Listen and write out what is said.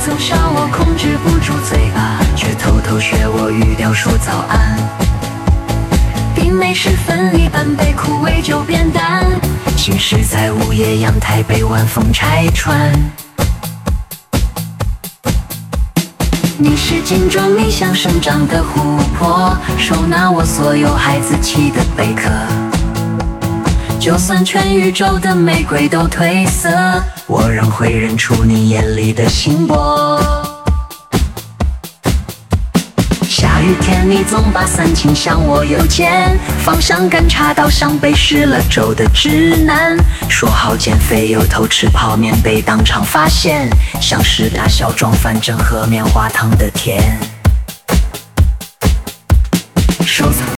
曾笑我控制不住嘴巴，却偷偷学我语调说早安。冰美式分离般被枯萎就变淡，心事在午夜阳台被晚风拆穿。你是金装理想生长的湖泊，收纳我所有孩子气的贝壳。就算全宇宙的玫瑰都褪色，我仍会认出你眼里的心波。下雨天你总把伞倾向我右肩，方向感差到像被施了咒的直男。说好减肥又偷吃泡面被当场发现，像是打小装反正喝棉花糖的甜。收藏